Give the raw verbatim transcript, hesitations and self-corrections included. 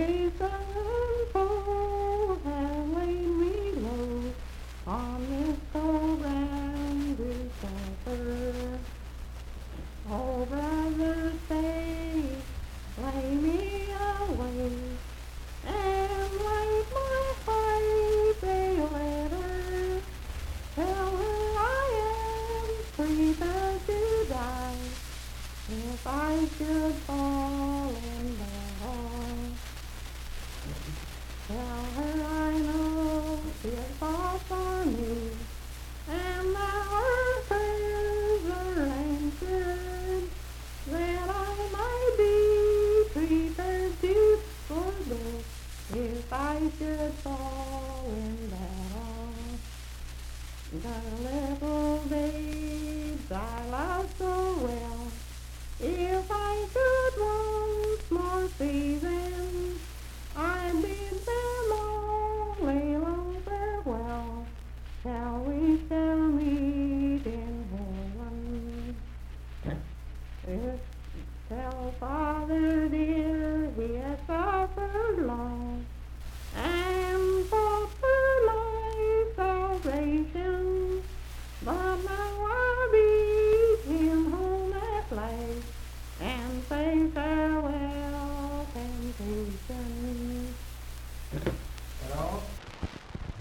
reason for have laid me low on this cold ground discover. Oh, brother, say, lay me away, and write my heart a letter. Tell her I am prepared to die if I should fall in love. Tell her I know she'll fall for me, and that her prayers are answered, that I might be prepared to forget if I should fall in love. The little babes I love so well, if I should once more see them, I'd be